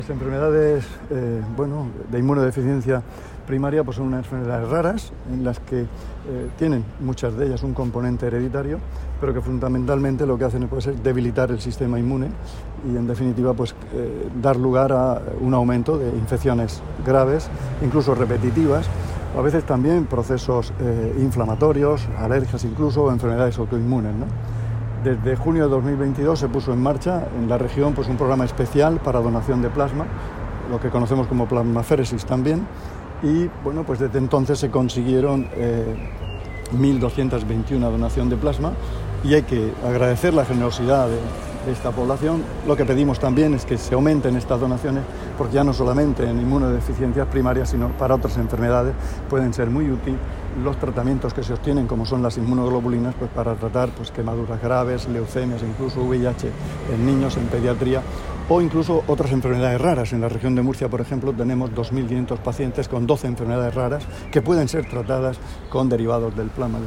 Las enfermedades de inmunodeficiencia primaria pues son unas enfermedades raras en las que tienen muchas de ellas un componente hereditario, pero que fundamentalmente lo que hacen es debilitar el sistema inmune y en definitiva dar lugar a un aumento de infecciones graves, incluso repetitivas, o a veces también procesos inflamatorios, alergias incluso, o enfermedades autoinmunes, ¿no? Desde junio de 2022 se puso en marcha en la región un programa especial para donación de plasma, lo que conocemos como plasmaféresis también, y desde entonces se consiguieron 1.221 donación de plasma y hay que agradecer la generosidad de esta población. Lo que pedimos también es que se aumenten estas donaciones porque ya no solamente en inmunodeficiencias primarias, sino para otras enfermedades pueden ser muy útiles los tratamientos que se obtienen, como son las inmunoglobulinas, para tratar quemaduras graves, leucemias, incluso VIH en niños, en pediatría, o incluso otras enfermedades raras. En la región de Murcia, por ejemplo, tenemos 2.500 pacientes con 12 enfermedades raras que pueden ser tratadas con derivados del plasma.